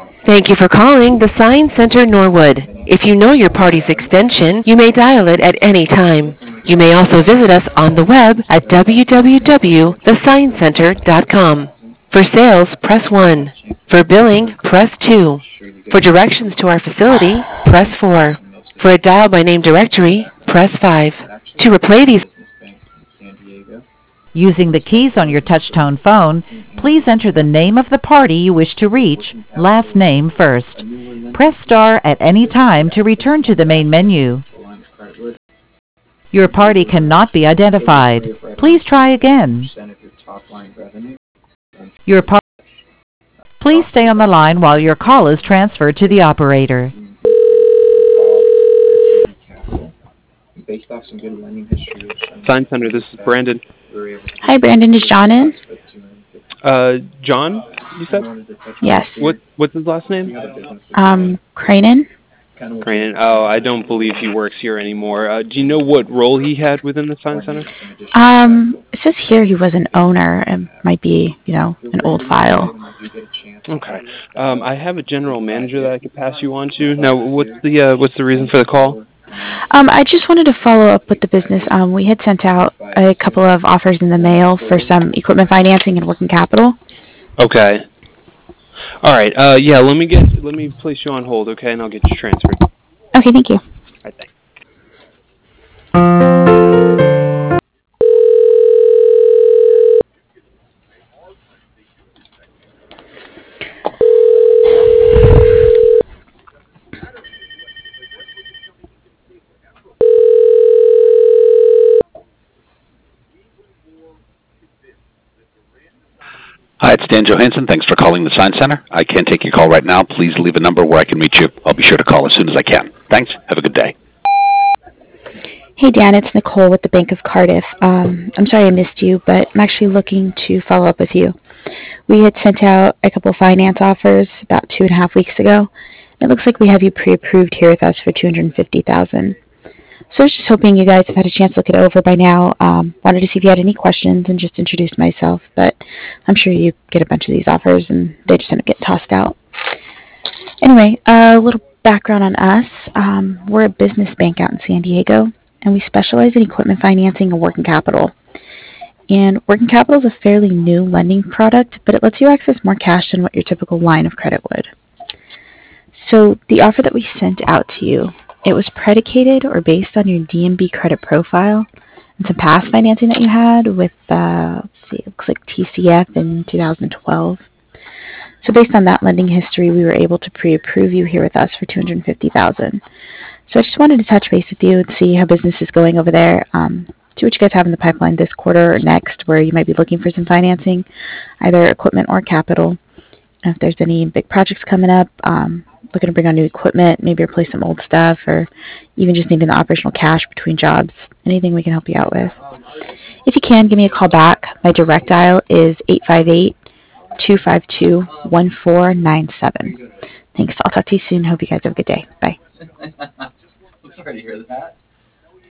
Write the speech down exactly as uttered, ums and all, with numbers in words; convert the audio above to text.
Thank you for calling the Sign Center Norwood. If you know your party's extension, you may dial it at any time. You may also visit us on the web at w w w dot the sign center dot com. For sales, press one. For billing, press two. For directions to our facility, press four. For a dial by name directory, press five. To replay these Using the keys on your touch-tone phone, please enter the name of the party you wish to reach, last name first. Press star at any time to return to the main menu. Your party cannot be identified. Please try again. Your par- Please stay on the line while your call is transferred to the operator. Sign Center, this is Brandon. Hi, Brandon. Is John in? Uh, John, you said? Yes. What What's his last name? Um, Cranen? Cranen. Oh, I don't believe he works here anymore. Uh, do you know what role he had within the Sign Center? Um, it says here he was an owner. It might be, you know, an old file. Okay. Um, I have a general manager that I could pass you on to. Now, what's the uh, what's the reason for the call? Um, I just wanted to follow up with the business. Um, we had sent out a couple of offers in the mail for some equipment financing and working capital. Okay. All right. Uh, yeah. Let me get. Let me place you on hold. Okay, and I'll get you transferred. Okay. Thank you. All right. Thanks. Hi, it's Dan Johansson. Thanks for calling the Sign Center. I can't take your call right now. Please leave a number where I can reach you. I'll be sure to call as soon as I can. Thanks. Have a good day. Hey, Dan. It's Nicole with the Bank of Cardiff. Um, I'm sorry I missed you, but I'm actually looking to follow up with you. We had sent out a couple finance offers about two and a half weeks ago. It looks like we have you pre-approved here with us for two hundred fifty thousand dollars. So I was just hoping you guys have had a chance to look it over by now. Um, wanted to see if you had any questions and just introduce myself, but I'm sure you get a bunch of these offers and they just end up getting tossed out. Anyway, a little background on us. Um, we're a business bank out in San Diego, and we specialize in equipment financing and working capital. And working capital is a fairly new lending product, but it lets you access more cash than what your typical line of credit would. So the offer that we sent out to you, it was predicated or based on your D M B credit profile and some past financing that you had with, uh, let's see, it looks like T C F in two thousand twelve. So based on that lending history, we were able to pre-approve you here with us for two hundred fifty thousand dollars. So I just wanted to touch base with you and see how business is going over there. Um, see what you guys have in the pipeline this quarter or next where you might be looking for some financing, either equipment or capital. And if there's any big projects coming up, um, looking to bring on new equipment, maybe replace some old stuff, or even just needing the operational cash between jobs, anything we can help you out with. If you can, give me a call back. My direct dial is eight five eight, two five two, one four nine seven. Thanks. I'll talk to you soon. Hope you guys have a good day. Bye. I'm sorry to hear that.